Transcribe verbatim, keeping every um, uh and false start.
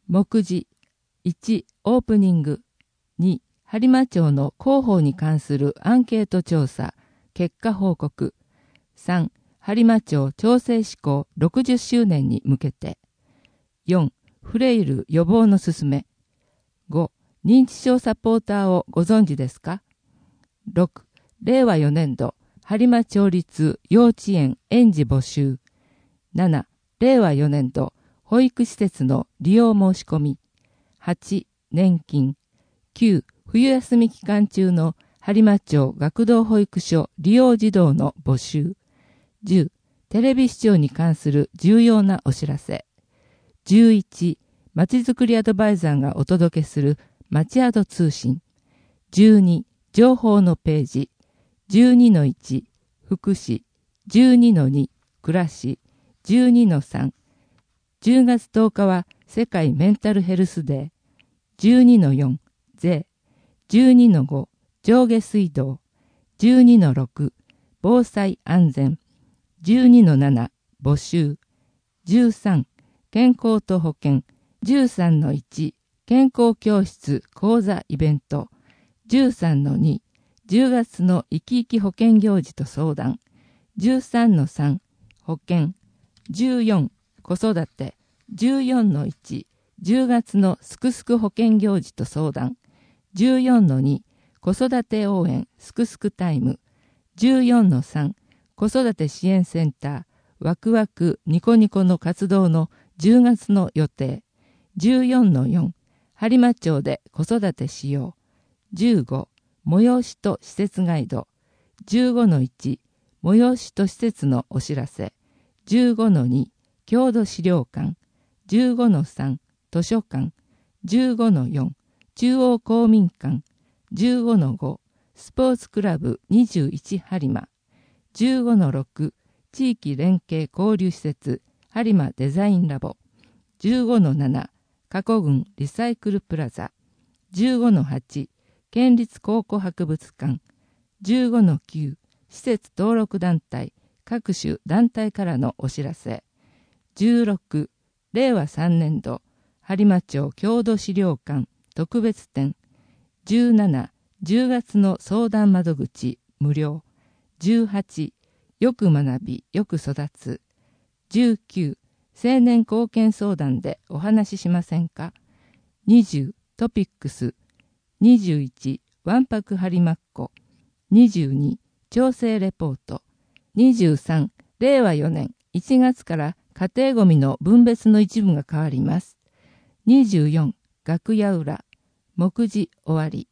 目次いちオープニング、に播磨町の広報に関するアンケート調査結果報告、さん播磨町調整施行ろくじゅっしゅうねんに向けて、よんフレイル予防のすすめ、ご認知症サポーターをご存知ですか。ろくれいわよねんど播磨町立幼稚園園児募集、ななれいわよねんど保育施設の利用申し込み、はち年金、きゅう冬休み期間中の播磨町学童保育所利用児童の募集、じゅうテレビ視聴に関する重要なお知らせ、じゅういちまちづくりアドバイザーがお届けするまちアド通信、じゅうに情報のページ、じゅうにのいち福祉、じゅうにのに暮らし、じゅうにのさんじゅうがつとおかは世界メンタルヘルスデー、じゅうにのよん税、じゅうにのご上下水道、じゅうにのろく防災安全、じゅうにのなな募集、じゅうさん健康と保険、じゅうさんのいち健康教室講座イベント、じゅうさんのにじゅうがつの生き生き保険行事と相談、じゅうさんのさん保険、じゅうよん子育て、じゅうよんのいちじゅうがつのすくすく保険行事と相談、じゅうよんのに子育て応援すくすくタイム、じゅうよんのさん子育て支援センターワクワクニコニコの活動のじゅうがつの予定、じゅうよんのよん播磨町で子育てしよう、じゅうご催しと施設ガイド、じゅうごのいち催しと施設のお知らせ、じゅうごのに郷土資料館、じゅうごのさん図書館、じゅうごのよん中央公民館、じゅうごのごスポーツクラブにじゅういち播磨、じゅうごのろく地域連携交流施設播磨デザインラボ、じゅうごのなな加古郡リサイクルプラザ、じゅうごのはち県立考古博物館、じゅうごのきゅう施設登録団体各種団体からのお知らせ、じゅうろくれいわさんねんど播磨町郷土資料館特別展、じゅうななじゅうがつの相談窓口無料、じゅうはちよく学びよく育つ、じゅうきゅう青年貢献相談でお話ししませんか、にじゅうトピックス、にじゅういちわんぱく播磨っ子、にじゅうに調整レポート、にじゅうさんれいわよねんいちがつから家庭ごみの分別の一部が変わります。にじゅうよん楽屋裏、目次終わり。